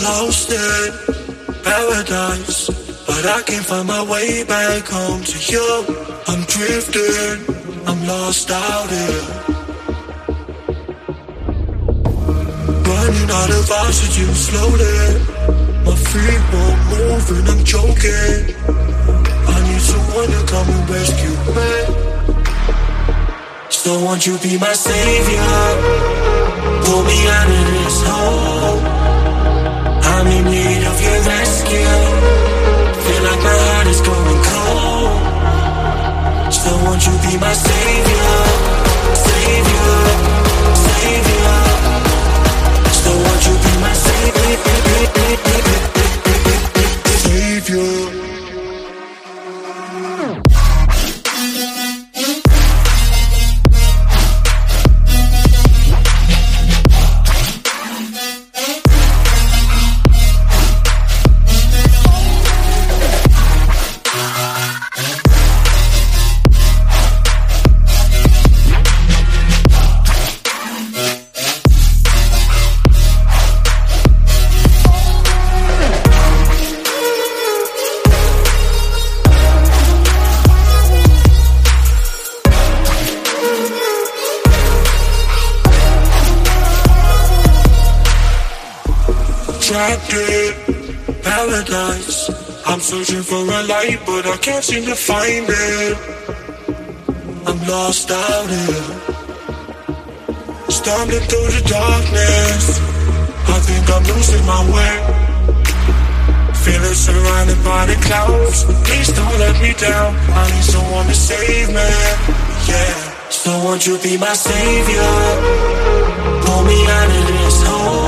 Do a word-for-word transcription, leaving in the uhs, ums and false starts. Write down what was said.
lost in paradise, but I can't find my way back home to you. I'm drifting, I'm lost out here, running out of oxygen slowly. My feet won't move and I'm choking. I need someone to come and rescue me. So won't you be my savior? Pull me out of this hole. I'm in need of your rescue. Feel like my heart is going cold. So won't you be my savior? Savior, savior. So won't you be my savior? Savior. Trapped in paradise, I'm searching for a light, but I can't seem to find it. I'm lost out here, stumbling through the darkness. I think I'm losing my way, feeling surrounded by the clouds. Please don't let me down, I need someone to save me, yeah. So won't you be my savior? Pull me out of this hole.